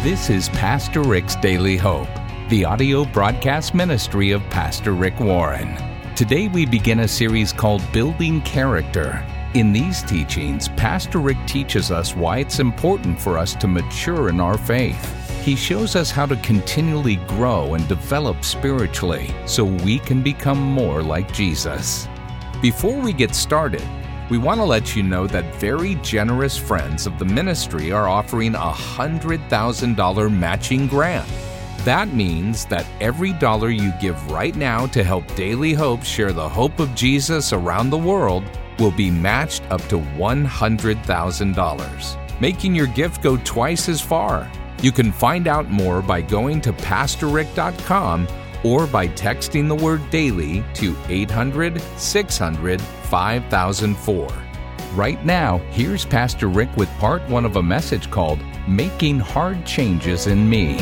This is Pastor Rick's Daily Hope, the audio broadcast ministry of Pastor Rick Warren. Today we begin a series called Building Character. In these teachings, Pastor Rick teaches us why it's important for us to mature in our faith. He shows us how to continually grow and develop spiritually so we can become more like Jesus. Before we get started, we want to let you know that very generous friends of the ministry are offering a $100,000 matching grant. That means that every dollar you give right now to help Daily Hope share the hope of Jesus around the world will be matched up to $100,000, making your gift go twice as far. You can find out more by going to PastorRick.com or by texting the word DAILY to 800-600-5004. Right now, here's Pastor Rick with part one of a message called Making Hard Changes in Me.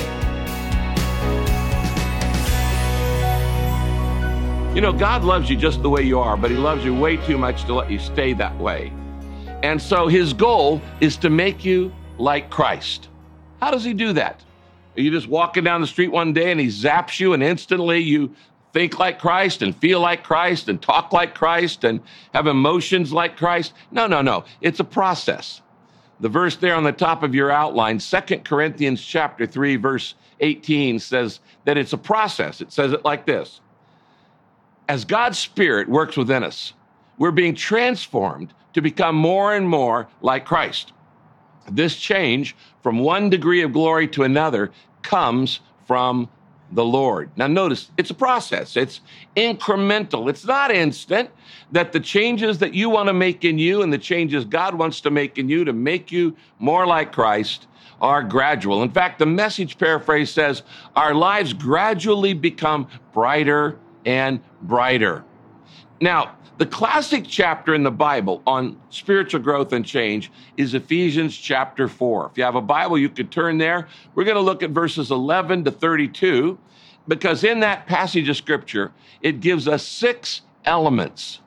You know, God loves you just the way you are, but He loves you way too much to let you stay that way. And so His goal is to make you like Christ. How does He do that? Are you just walking down the street one day and He zaps you and instantly you think like Christ and feel like Christ and talk like Christ and have emotions like Christ? No. It's a process. The verse there on the top of your outline, 2 Corinthians chapter 3, verse 18 says that it's a process. It says it like this. As God's Spirit works within us, we're being transformed to become more and more like Christ. This change from one degree of glory to another comes from the Lord. Now notice, it's a process. It's incremental. It's not instant. That the changes that you want to make in you and the changes God wants to make in you to make you more like Christ are gradual. In fact, the Message paraphrase says, our lives gradually become brighter and brighter. Now, the classic chapter in the Bible on spiritual growth and change is Ephesians chapter 4. If you have a Bible, you could turn there. We're going to look at verses 11 to 32, because in that passage of Scripture, it gives us six elements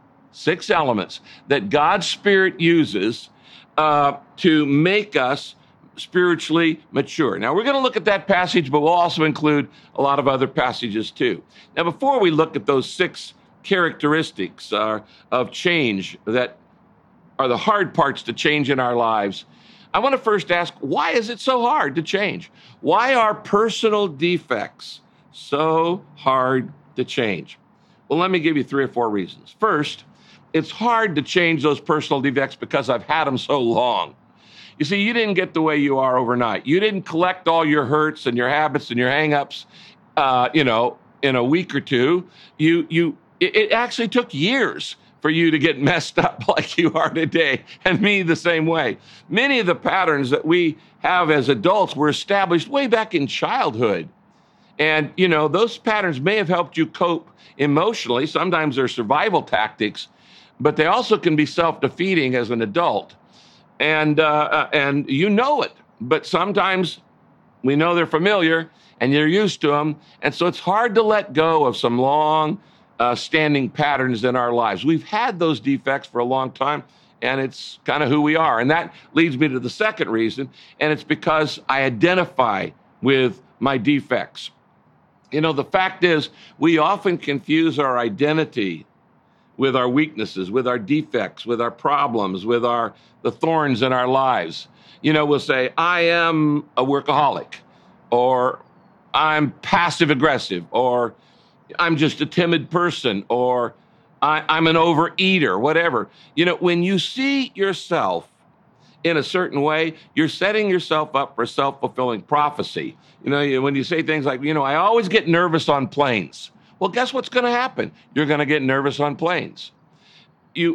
that God's Spirit uses to make us spiritually mature. Now, we're going to look at that passage, but we'll also include a lot of other passages too. Now, before we look at those six characteristics of change that are the hard parts to change in our lives, I want to first ask, why is it so hard to change? Why are personal defects so hard to change? Well, let me give you 3 or 4 reasons. First, it's hard to change those personal defects because I've had them so long. You see, you didn't get the way you are overnight. You didn't collect all your hurts and your habits and your hang-ups, in a week or two. It actually took years for you to get messed up like you are today, and me the same way. Many of the patterns that we have as adults were established way back in childhood. And, those patterns may have helped you cope emotionally. Sometimes they're survival tactics, but they also can be self-defeating as an adult. And you know it, but sometimes we know they're familiar and you're used to them. And so it's hard to let go of some long standing patterns in our lives. We've had those defects for a long time, and it's kind of who we are. And that leads me to the second reason, and it's because I identify with my defects. The fact is, we often confuse our identity with our weaknesses, with our defects, with our problems, with the thorns in our lives. We'll say, I am a workaholic, or I'm passive aggressive, or I'm just a timid person, or I'm an overeater, whatever. When you see yourself in a certain way, you're setting yourself up for self-fulfilling prophecy. When you say things like, I always get nervous on planes. Well, guess what's going to happen? You're going to get nervous on planes. We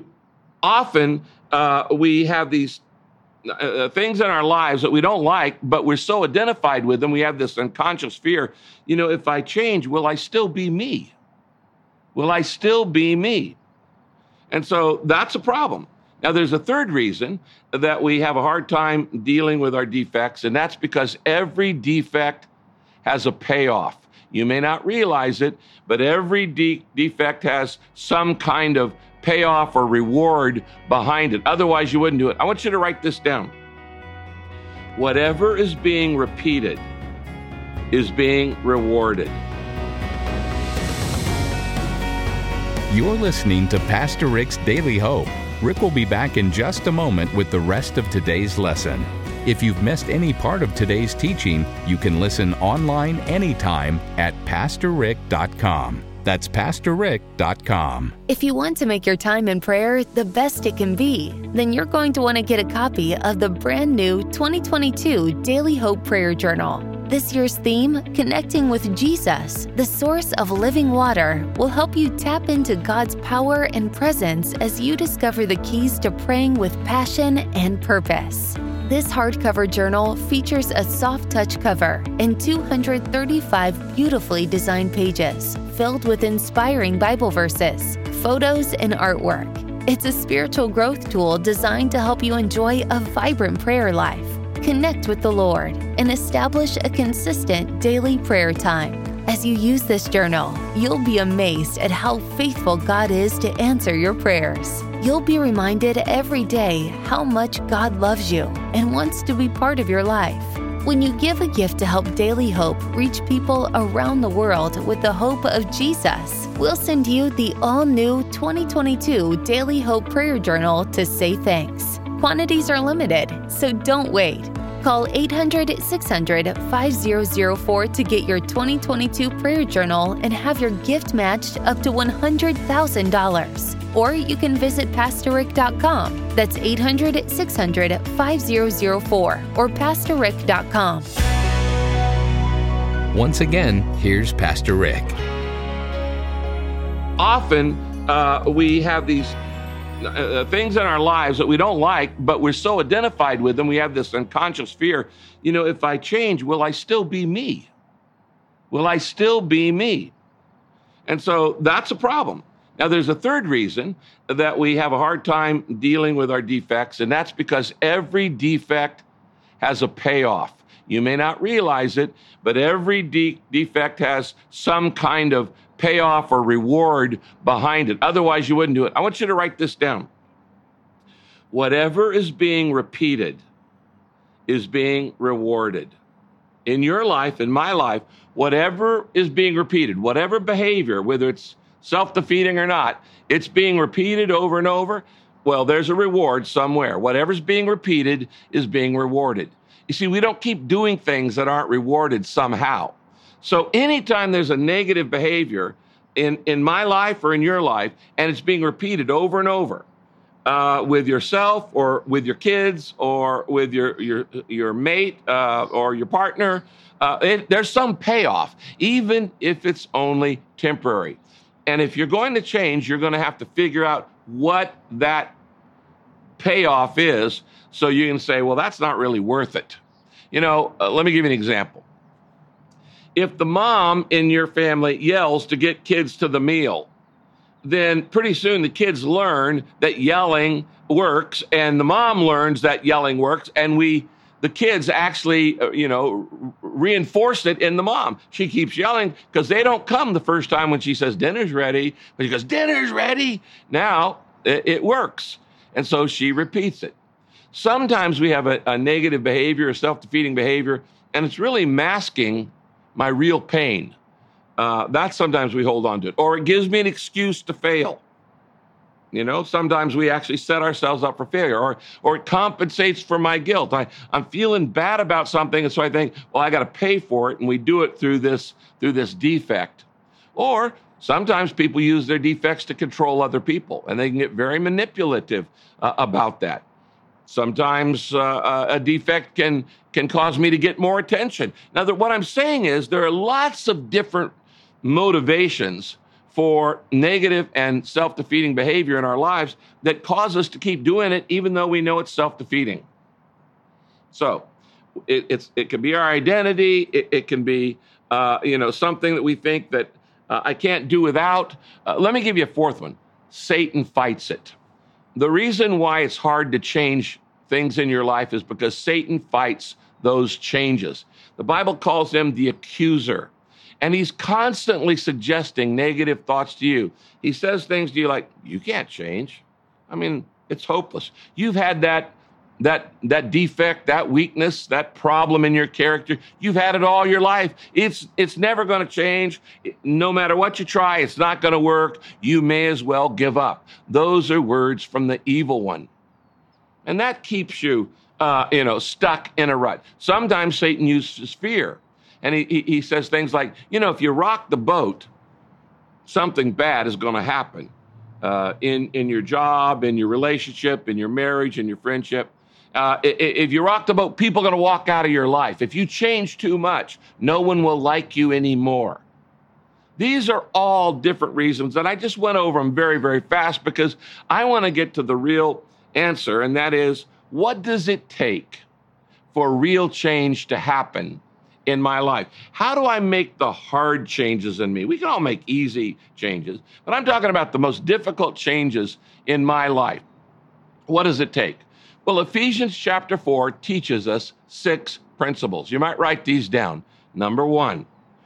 have these things in our lives that we don't like, but we're so identified with them, we have this unconscious fear. If I change, will I still be me? Will I still be me? And so that's a problem. Now, there's a third reason that we have a hard time dealing with our defects, and that's because every defect has a payoff. You may not realize it, but every defect has some kind of payoff or reward behind it. Otherwise, you wouldn't do it. I want you to write this down. Whatever is being repeated is being rewarded. You're listening to Pastor Rick's Daily Hope. Rick will be back in just a moment with the rest of today's lesson. If you've missed any part of today's teaching, you can listen online anytime at PastorRick.com. That's PastorRick.com. If you want to make your time in prayer the best it can be, then you're going to want to get a copy of the brand new 2022 Daily Hope Prayer Journal. This year's theme, Connecting with Jesus, the source of living water, will help you tap into God's power and presence as you discover the keys to praying with passion and purpose. This hardcover journal features a soft-touch cover and 235 beautifully designed pages filled with inspiring Bible verses, photos, and artwork. It's a spiritual growth tool designed to help you enjoy a vibrant prayer life, connect with the Lord, and establish a consistent daily prayer time. As you use this journal, you'll be amazed at how faithful God is to answer your prayers. You'll be reminded every day how much God loves you and wants to be part of your life. When you give a gift to help Daily Hope reach people around the world with the hope of Jesus, we'll send you the all-new 2022 Daily Hope Prayer Journal to say thanks. Quantities are limited, so don't wait. Call 800-600-5004 to get your 2022 prayer journal and have your gift matched up to $100,000. Or you can visit PastorRick.com. That's 800-600-5004 or PastorRick.com. Once again, here's Pastor Rick. Often we have these things in our lives that we don't like, but we're so identified with them, we have this unconscious fear. You know, if I change, will I still be me? Will I still be me? And so that's a problem. Now, there's a third reason that we have a hard time dealing with our defects, and that's because every defect has a payoff. You may not realize it, but every defect has some kind of payoff or reward behind it. Otherwise, you wouldn't do it. I want you to write this down. Whatever is being repeated is being rewarded. In your life, in my life, whatever is being repeated, whatever behavior, whether it's self-defeating or not, it's being repeated over and over. Well, there's a reward somewhere. Whatever's being repeated is being rewarded. You see, we don't keep doing things that aren't rewarded somehow. So anytime there's a negative behavior in my life or in your life, and it's being repeated over and over with yourself or with your kids or with your mate or your partner, there's some payoff, even if it's only temporary. And if you're going to change, you're going to have to figure out what that payoff is so you can say, well, that's not really worth it. You know, let me give you an example. If the mom in your family yells to get kids to the meal, then pretty soon the kids learn that yelling works, and the mom learns that yelling works, and the kids actually, reinforce it in the mom. She keeps yelling because they don't come the first time when she says dinner's ready, but she goes, dinner's ready. Now it works. And so she repeats it. Sometimes we have a negative behavior, a self-defeating behavior, and it's really masking my real pain. That sometimes we hold on to it. Or it gives me an excuse to fail. You know, sometimes we actually set ourselves up for failure, or it compensates for my guilt. I'm feeling bad about something, and so I think, well, I got to pay for it, and we do it through this defect. Or sometimes people use their defects to control other people, and they can get very manipulative about that. Sometimes a defect can cause me to get more attention. Now, what I'm saying is there are lots of different motivations for negative and self-defeating behavior in our lives that cause us to keep doing it even though we know it's self-defeating. So it can be our identity. It can be something that we think that I can't do without. Let me give you a fourth one. Satan fights it. The reason why it's hard to change things in your life is because Satan fights those changes. The Bible calls him the accuser. And he's constantly suggesting negative thoughts to you. He says things to you like, you can't change. I mean, it's hopeless. You've had that that defect, that weakness, that problem in your character, you've had it all your life. It's never going to change. No matter what you try, it's not going to work. You may as well give up. Those are words from the evil one. And that keeps you, stuck in a rut. Sometimes Satan uses fear. And he says things like, if you rock the boat, something bad is going to happen in your job, in your relationship, in your marriage, in your friendship. If you rock the boat, people are going to walk out of your life. If you change too much, no one will like you anymore. These are all different reasons, and I just went over them very, very fast because I want to get to the real answer, and that is, what does it take for real change to happen in my life? How do I make the hard changes in me? We can all make easy changes, but I'm talking about the most difficult changes in my life. What does it take? Well, Ephesians chapter 4 teaches us 6 principles. You might write these down. Number 1,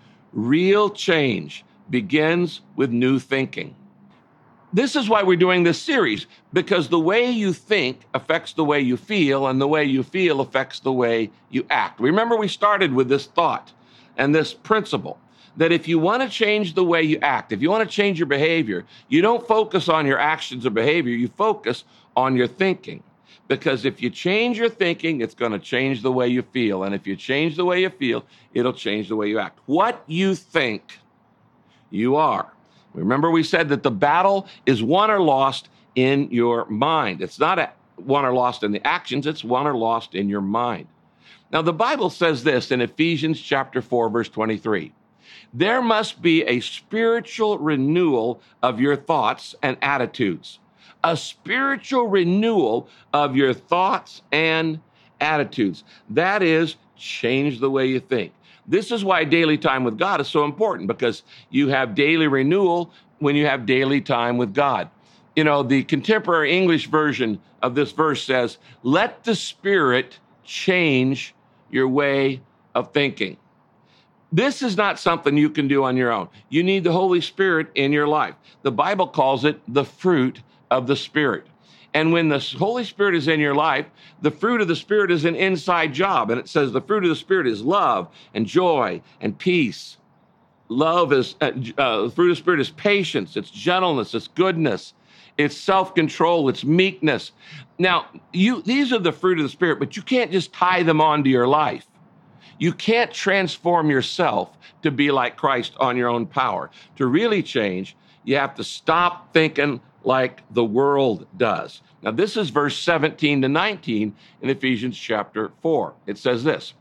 real change begins with new thinking. This is why we're doing this series, because the way you think affects the way you feel, and the way you feel affects the way you act. Remember, we started with this thought and this principle that if you want to change the way you act, if you want to change your behavior, you don't focus on your actions or behavior, you focus on your thinking. Because if you change your thinking, it's going to change the way you feel. And if you change the way you feel, it'll change the way you act. What you think, you are. Remember, we said that the battle is won or lost in your mind. It's not won or lost in the actions, it's won or lost in your mind. Now, the Bible says this in Ephesians chapter 4, verse 23. There must be a spiritual renewal of your thoughts and attitudes. A spiritual renewal of your thoughts and attitudes. That is, change the way you think. This is why daily time with God is so important, because you have daily renewal when you have daily time with God. The contemporary English version of this verse says, let the Spirit change your way of thinking. This is not something you can do on your own. You need the Holy Spirit in your life. The Bible calls it the fruit of the Spirit. And when the Holy Spirit is in your life, the fruit of the Spirit is an inside job. And it says the fruit of the Spirit is love and joy and peace. Love is, the fruit of the Spirit is patience, it's gentleness, it's goodness, it's self-control, it's meekness. Now, these are the fruit of the Spirit, but you can't just tie them onto your life. You can't transform yourself to be like Christ on your own power. To really change, you have to stop thinking like the world does. Now, this is verse 17 to 19 in Ephesians chapter 4. It says this,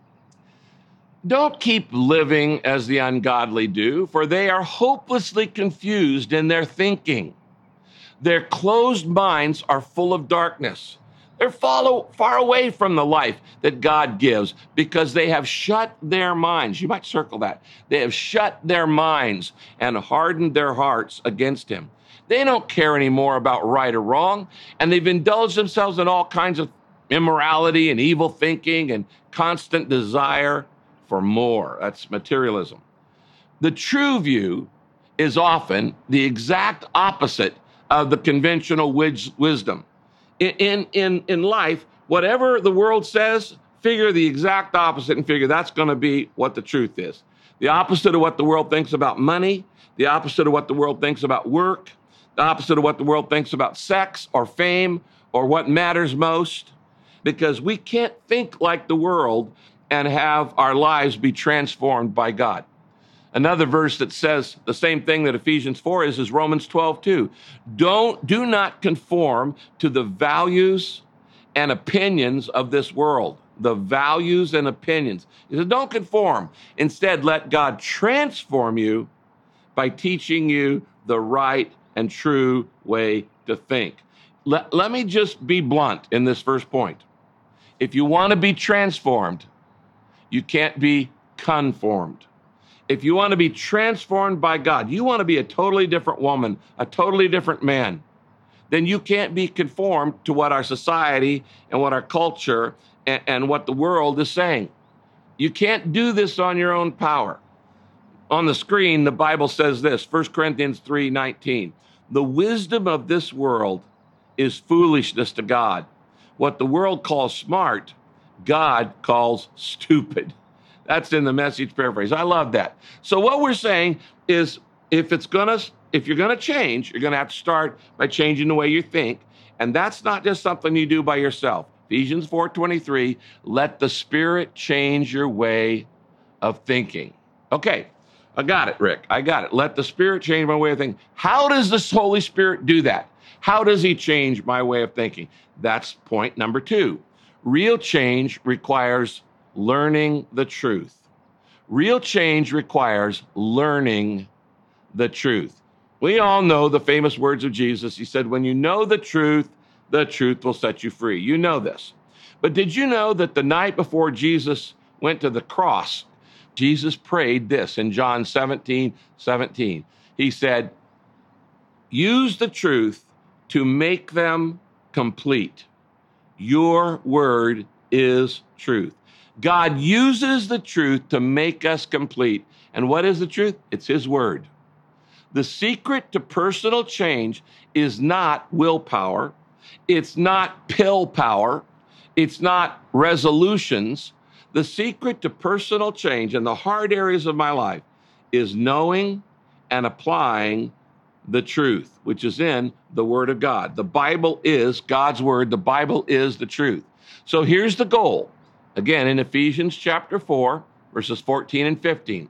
don't keep living as the ungodly do, for they are hopelessly confused in their thinking. Their closed minds are full of darkness. They're far away from the life that God gives because they have shut their minds. You might circle that. They have shut their minds and hardened their hearts against him. They don't care anymore about right or wrong, and they've indulged themselves in all kinds of immorality and evil thinking and constant desire for more. That's materialism. The true view is often the exact opposite of the conventional wisdom. In life, whatever the world says, figure the exact opposite and figure that's going to be what the truth is. The opposite of what the world thinks about money, the opposite of what the world thinks about work, the opposite of what the world thinks about sex or fame or what matters most, because we can't think like the world and have our lives be transformed by God. Another verse that says the same thing that Ephesians 4 is Romans 12:2. Do not conform to the values and opinions of this world. The values and opinions. He said, don't conform. Instead, let God transform you by teaching you the right and true way to think. Let me just be blunt in this first point. If you want to be transformed, you can't be conformed. If you want to be transformed by God, you want to be a totally different woman, a totally different man, then you can't be conformed to what our society and what our culture and what the world is saying. You can't do this on your own power. On the screen, the Bible says this, 1 Corinthians 3:19. The wisdom of this world is foolishness to God, What the world calls smart, God calls stupid. That's in the Message paraphrase. I love that. So what we're saying is if you're going to change, you're going to have to start by changing the way you think. And that's not just something you do by yourself. Ephesians 4:23, let the Spirit change your way of thinking. Okay, I got it, Rick. I got it. Let the Spirit change my way of thinking. How does the Holy Spirit do that? How does he change my way of thinking? That's point number 2. Real change requires learning the truth. Real change requires learning the truth. We all know the famous words of Jesus. He said, when you know the truth will set you free. You know this. But did you know that the night before Jesus went to the cross, Jesus prayed this in John 17:17. He said, use the truth to make them complete. Your word is truth. God uses the truth to make us complete. And what is the truth? It's his word. The secret to personal change is not willpower. It's not pill power. It's not resolutions. The secret to personal change in the hard areas of my life is knowing and applying the truth, which is in the Word of God. The Bible is God's Word. The Bible is the truth. So here's the goal. Again, in Ephesians chapter 4, verses 14 and 15.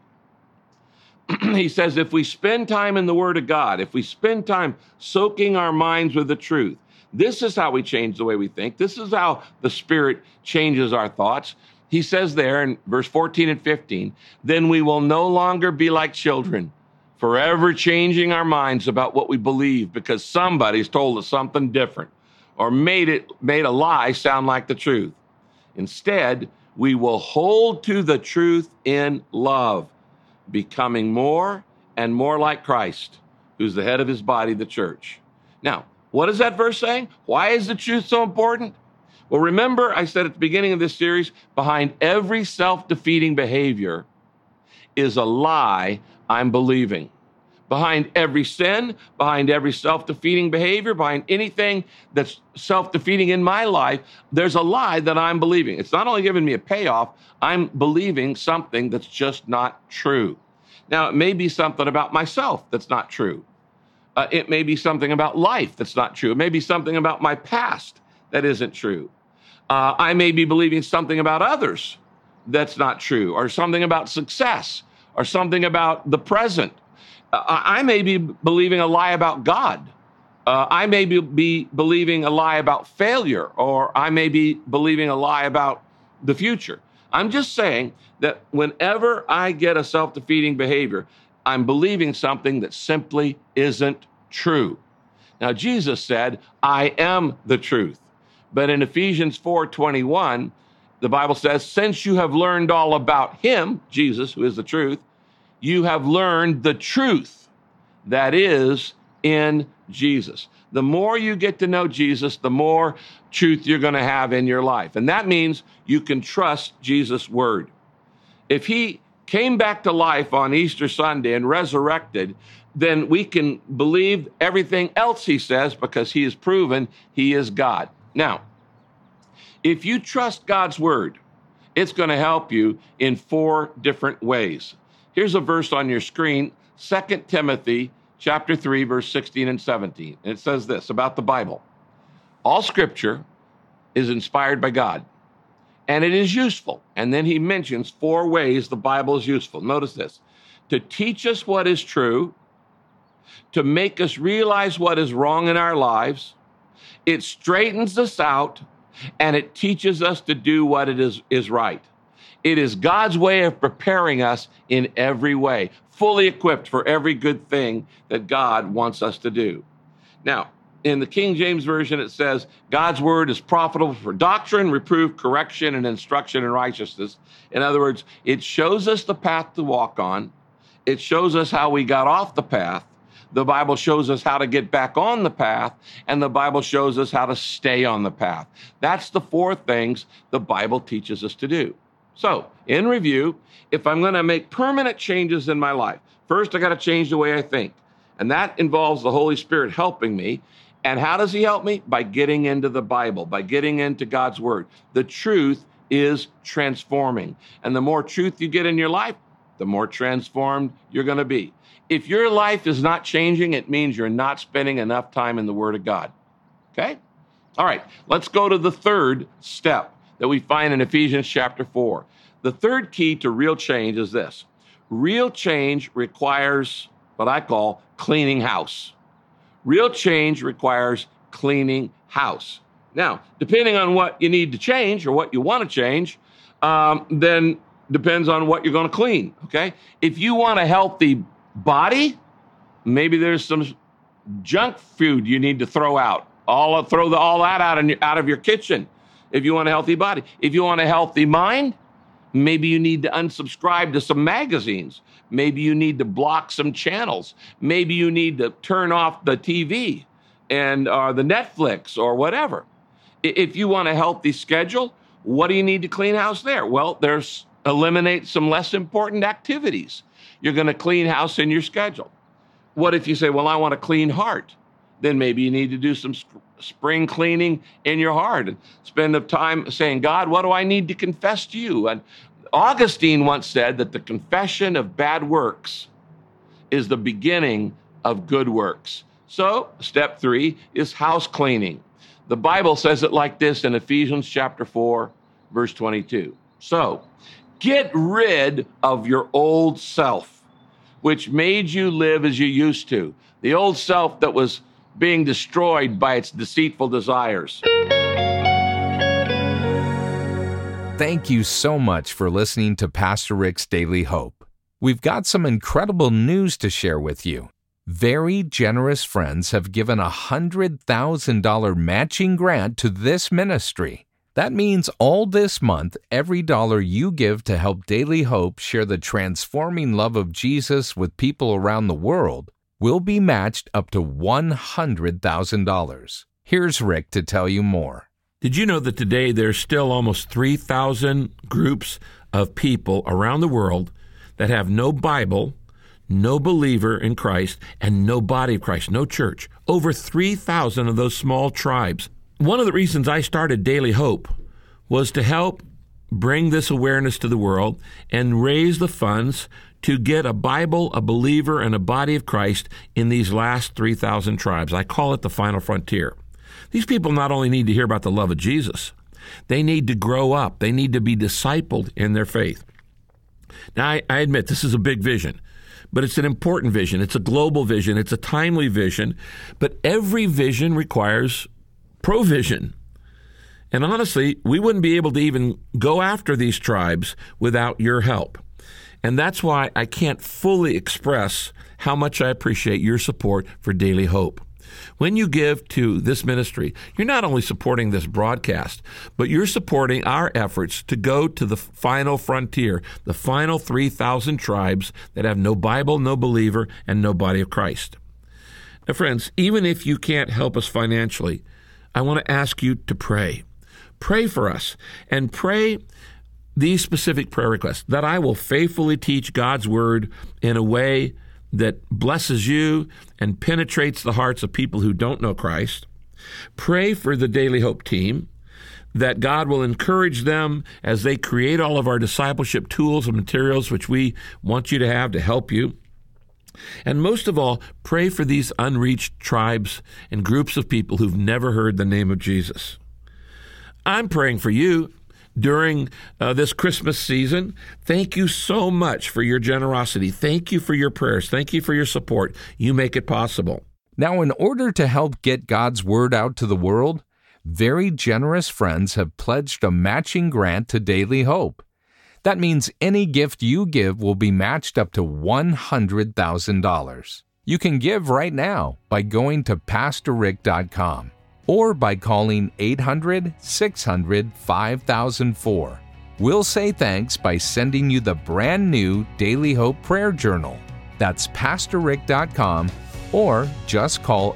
He says, if we spend time in the Word of God, if we spend time soaking our minds with the truth, this is how we change the way we think. This is how the Spirit changes our thoughts. He says there in verse 14 and 15, then we will no longer be like children, forever changing our minds about what we believe because somebody's told us something different or made a lie sound like the truth. Instead, we will hold to the truth in love, becoming more and more like Christ, who's the head of his body, the church. Now, what is that verse saying? Why is the truth so important? Well, remember I said at the beginning of this series, behind every self-defeating behavior is a lie I'm believing. Behind every sin, behind every self-defeating behavior, behind anything that's self-defeating in my life, there's a lie that I'm believing. It's not only giving me a payoff, I'm believing something that's just not true. Now, it may be something about myself that's not true. It may be something about life that's not true. It may be something about my past that isn't true. I may be believing something about others that's not true, or something about success, or something about the present. I may be believing a lie about God. I may be believing a lie about failure, or I may be believing a lie about the future. I'm just saying that whenever I get a self-defeating behavior, I'm believing something that simply isn't true. Now, Jesus said, I am the truth. But in Ephesians 4:21, the Bible says, since you have learned all about him, Jesus, who is the truth, you have learned the truth that is in Jesus. The more you get to know Jesus, the more truth you're going to have in your life. And that means you can trust Jesus' word. If he came back to life on Easter Sunday and resurrected, then we can believe everything else he says because he has proven he is God. Now, if you trust God's word, it's going to help you in 4 different ways. Here's a verse on your screen, 2 Timothy chapter 3, verse 16 and 17. And it says this about the Bible. All scripture is inspired by God, and it is useful. And then he mentions 4 ways the Bible is useful. Notice this: to teach us what is true, to make us realize what is wrong in our lives, it straightens us out, and it teaches us to do what it is right. It is God's way of preparing us in every way, fully equipped for every good thing that God wants us to do. Now, in the King James Version, it says, God's word is profitable for doctrine, reproof, correction, and instruction in righteousness. In other words, it shows us the path to walk on. It shows us how we got off the path. The Bible shows us how to get back on the path, and the Bible shows us how to stay on the path. That's the 4 things the Bible teaches us to do. So, in review, if I'm going to make permanent changes in my life, first I got to change the way I think. And that involves the Holy Spirit helping me. And how does he help me? By getting into the Bible, by getting into God's Word. The truth is transforming. And the more truth you get in your life, the more transformed you're going to be. If your life is not changing, it means you're not spending enough time in the Word of God. Okay? All right, let's go to the third step that we find in Ephesians chapter 4. The third key to real change is this. Real change requires what I call cleaning house. Real change requires cleaning house. Now, depending on what you need to change or what you want to change, then depends on what you're going to clean, okay? If you want a healthy body, maybe there's some junk food you need to throw out. Throw all that out of your kitchen if you want a healthy body. If you want a healthy mind, maybe you need to unsubscribe to some magazines. Maybe you need to block some channels. Maybe you need to turn off the TV and the Netflix or whatever. If you want a healthy schedule, what do you need to clean house there? Well, eliminate some less important activities. You're going to clean house in your schedule. What if you say, well, I want a clean heart? Then maybe you need to do some spring cleaning in your heart and spend the time saying, God, what do I need to confess to you? And Augustine once said that the confession of bad works is the beginning of good works. So step 3 is house cleaning. The Bible says it like this in Ephesians chapter 4, verse 22. So get rid of your old self, which made you live as you used to. The old self that was being destroyed by its deceitful desires. Thank you so much for listening to Pastor Rick's Daily Hope. We've got some incredible news to share with you. Very generous friends have given a $100,000 matching grant to this ministry. That means all this month, every dollar you give to help Daily Hope share the transforming love of Jesus with people around the world will be matched up to $100,000. Here's Rick to tell you more. Did you know that today there's still almost 3,000 groups of people around the world that have no Bible, no believer in Christ, and no body of Christ, no church? Over 3,000 of those small tribes. One of the reasons I started Daily Hope was to help bring this awareness to the world and raise the funds to get a Bible, a believer, and a body of Christ in these last 3,000 tribes. I call it the final frontier. These people not only need to hear about the love of Jesus, they need to grow up. They need to be discipled in their faith. Now, I admit this is a big vision, but it's an important vision. It's a global vision. It's a timely vision, but every vision requires provision. And honestly, we wouldn't be able to even go after these tribes without your help. And that's why I can't fully express how much I appreciate your support for Daily Hope. When you give to this ministry, you're not only supporting this broadcast, but you're supporting our efforts to go to the final frontier, the final 3,000 tribes that have no Bible, no believer, and no body of Christ. Now, friends, even if you can't help us financially, I want to ask you to pray. Pray for us, and pray these specific prayer requests, that I will faithfully teach God's Word in a way that blesses you and penetrates the hearts of people who don't know Christ. Pray for the Daily Hope team, that God will encourage them as they create all of our discipleship tools and materials which we want you to have to help you. And most of all, pray for these unreached tribes and groups of people who've never heard the name of Jesus. I'm praying for you during this Christmas season. Thank you so much for your generosity. Thank you for your prayers. Thank you for your support. You make it possible. Now, in order to help get God's Word out to the world, very generous friends have pledged a matching grant to Daily Hope. That means any gift you give will be matched up to $100,000. You can give right now by going to PastorRick.com. or by calling 800-600-5004. We'll say thanks by sending you the brand new Daily Hope Prayer Journal. That's PastorRick.com, or just call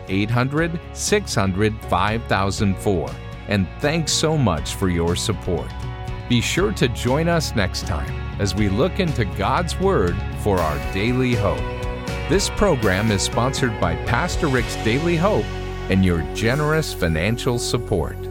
800-600-5004. And thanks so much for your support. Be sure to join us next time as we look into God's Word for our Daily Hope. This program is sponsored by Pastor Rick's Daily Hope and your generous financial support.